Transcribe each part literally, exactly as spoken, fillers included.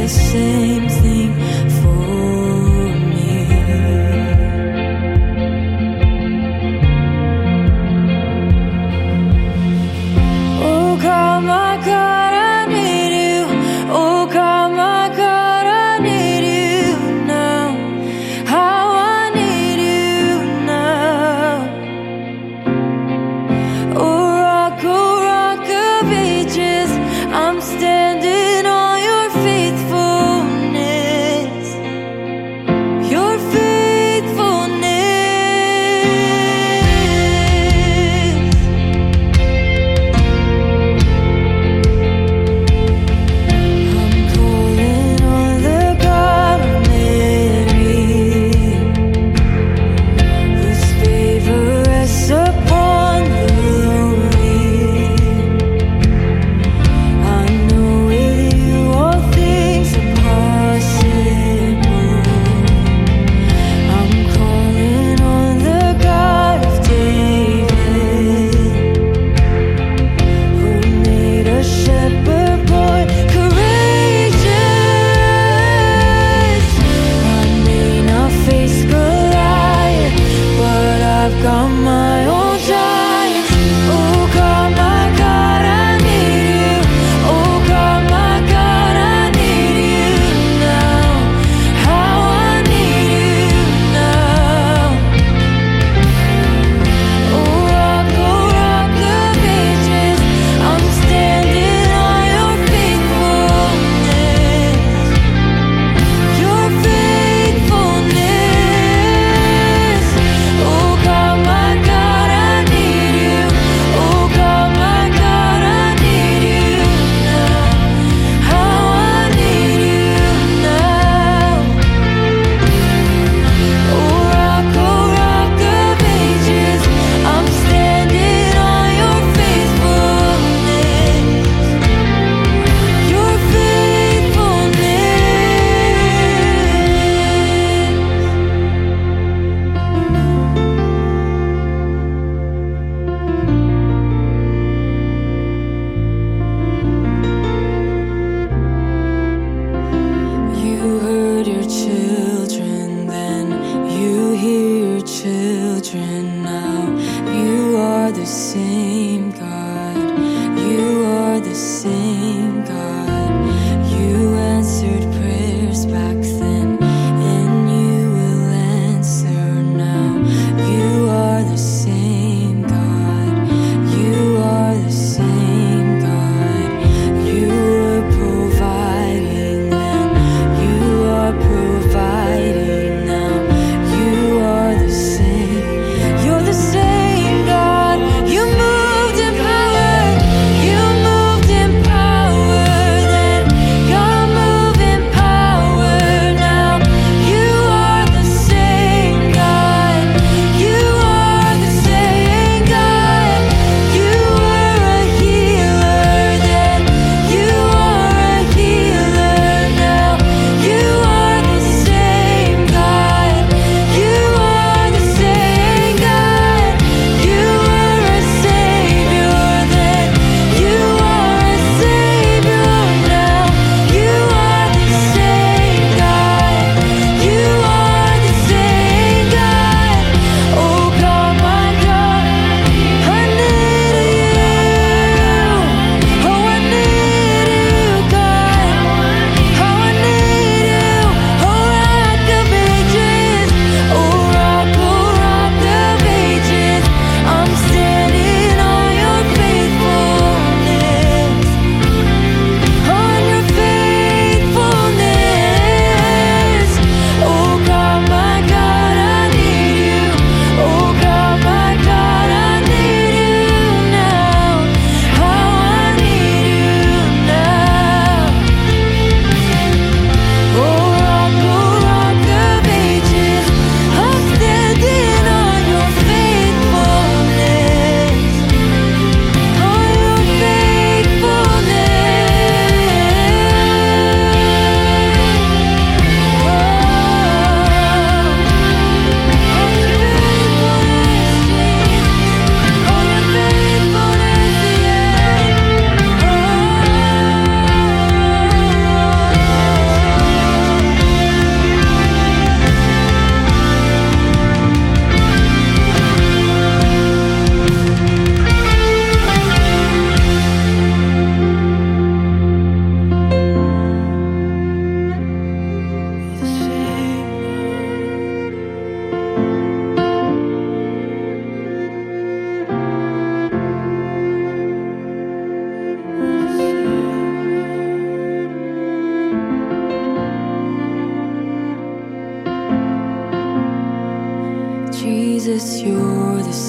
the same thing for me. Oh God, my God, I need you. Oh God, my God, I need you now. How I need you now. Oh rock, oh rock of ages, I'm standing on your faithfulness. Your faithfulness. I'm calling on the God of Mary, whose favor rests upon the lowly. I know with you all things are possible. I'm calling on the God of David, who made a shepherd boy courageous. I may not face Goliath, but I've got my own giants. Oh God, my God, I need you. Oh God, my God, I need you now. How I need you now. Oh rock, oh rock of ages, I'm standing on your faithfulness. Your faithfulness. Oh God, my God, I need you. Oh God, my God, I need you now. How I need you now. Oh rock, oh rock of ages, I'm standing on your faithfulness. Your faithfulness. You heard your children then, you hear your children now. You are the same God, you are the same God. You answered prayers back then, and you will answer now. You are the same God, you are the same God. You were providing then, you are providing now. You are the same, you're the same God. You moved in power, you moved in power.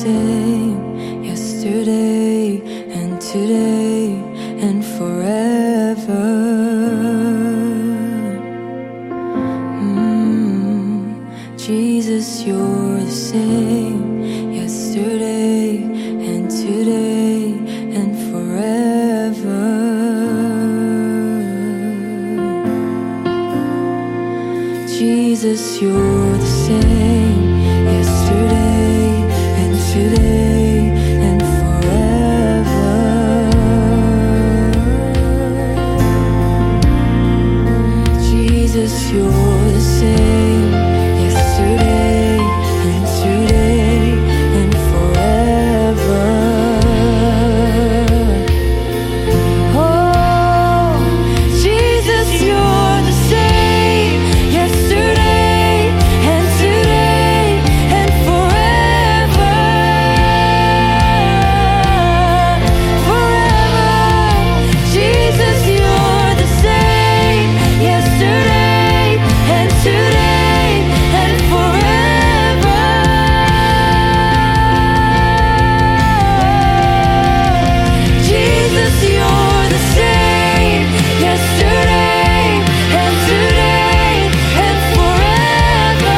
same yesterday and today and forever. Mm, Jesus, you're the same yesterday and today and forever. Jesus, you're the same yesterday and today and forever. Jesus, you're the same yesterday and today and forever. Oh, Jesus, you're the same yesterday and today and forever. Forever. Jesus, you're the same yesterday and today and forever. Jesus, you're the same yesterday and today and forever.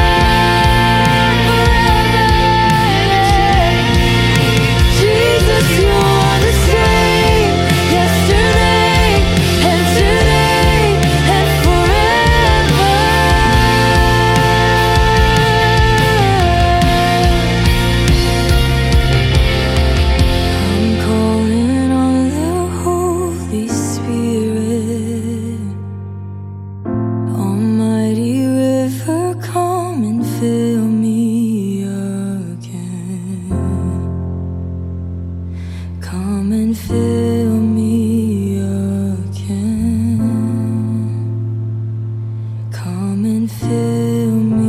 Jesus, you're the same yesterday and today and forever. I'm calling on the Holy Spirit, Almighty river, come and fill me again. Come and fill me again. Come and fill me